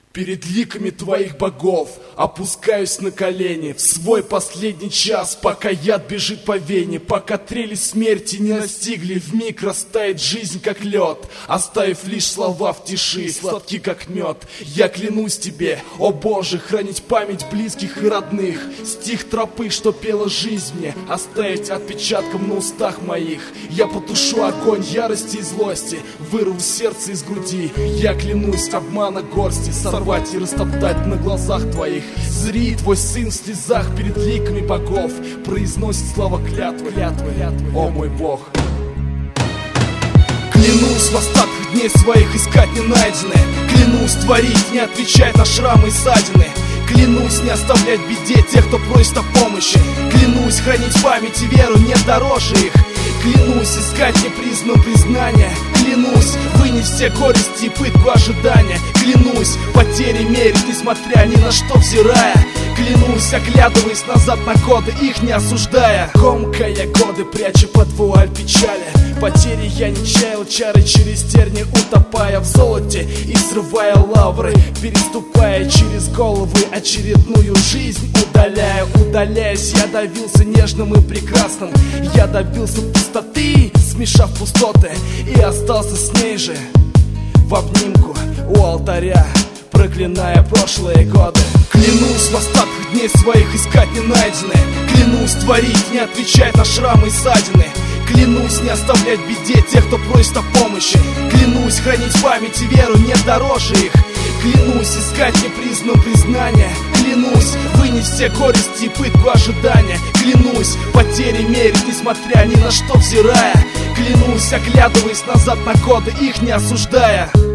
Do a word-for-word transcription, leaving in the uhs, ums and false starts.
Перед ликами твоих богов опускаюсь на колени в свой последний час, пока яд бежит по вене, пока трели смерти не настигли, вмиг растает жизнь как лед, оставив лишь слова в тиши, сладки как мед. Я клянусь тебе, о Боже, хранить память близких и родных, стих тропы, что пела жизнь мне, оставить отпечатком на устах моих. Я потушу огонь ярости и злости, вырву сердце из груди. Я клянусь обмана горсти сорвать и растоптать на глазах твоих. Зри, твой сын в слезах перед ликами богов произносит слова клятвы, клятвы, клятвы, о мой Бог. Клянусь в остатках дней своих искать не найденное, клянусь творить, не отвечать на шрамы и ссадины, клянусь не оставлять в беде тех, кто просит о помощи, клянусь хранить память и веру не дороже их, клянусь искать непризнанного признания, клянусь вынести все горести и пытку ожидания, клянусь потери мерить, несмотря ни на что взирая, клянусь оглядываясь назад на годы, их не осуждая, комкая годы, пряча под вуаль печали. Потери я не чаял, чары через терни утопая в золоте и срывая лавры, переступая через головы очередную жизнь, удаляя, удаляясь. Я давился нежным и прекрасным, я добился пустоты, смешав пустоты, и остался с ней же в обнимку у алтаря, проклиная прошлые годы. Клянусь в остатках дней своих искать не найденное, клянусь творить, не отвечать на шрамы и ссадины, клянусь не оставлять в беде тех, кто просит о помощи, клянусь хранить память и веру не дороже их, клянусь искать непризнанного признания, клянусь вынести все горести и пытку ожидания, клянусь потери мерить, несмотря ни на что взирая, клянусь оглядываясь назад на годы, их не осуждая.